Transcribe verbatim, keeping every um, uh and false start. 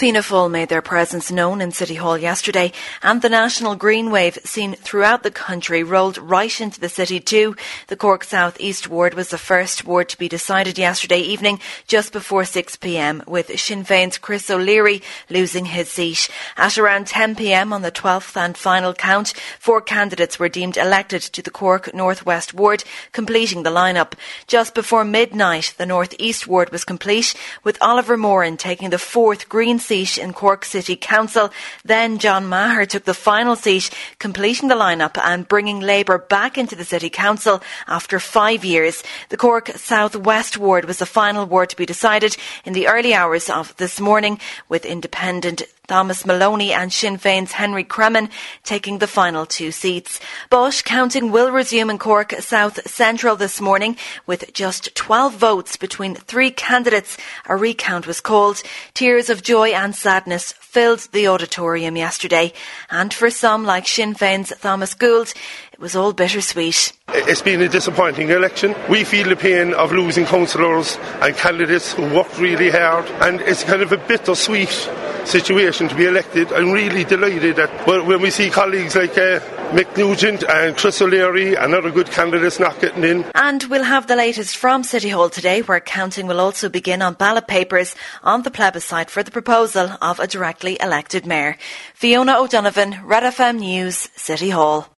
Fianna Fáil made their presence known in City Hall yesterday, and the national green wave seen throughout the country rolled right into the city too. The Cork South East ward was the first ward to be decided yesterday evening, just before six p m, with Sinn Féin's Chris O'Leary losing his seat. At around ten p m on the twelfth and final count, four candidates were deemed elected to the Cork North West ward, completing the lineup. Just before midnight, the North East ward was complete, with Oliver Moran taking the fourth Green seat in Cork City Council. Then John Maher took the final seat, completing the lineup and bringing Labour back into the City Council after five years. The Cork South West ward was the final ward to be decided in the early hours of this morning, with Independent Thomas Maloney and Sinn Féin's Henry Cremin taking the final two seats. But counting will resume in Cork South Central this morning, with just twelve votes between three candidates. A recount was called. Tears of joy and sadness filled the auditorium yesterday, and for some, like Sinn Féin's Thomas Gould, it was all bittersweet. It's been a disappointing election. We feel the pain of losing councillors and candidates who worked really hard, and it's kind of a bittersweet situation to be elected. I'm really delighted that when we see colleagues like uh, Mick Nugent and Chris O'Leary and other good candidates not getting in. And we'll have the latest from City Hall today, where counting will also begin on ballot papers on the plebiscite for the proposal of a directly elected mayor. Fiona O'Donovan, Red F M News, City Hall.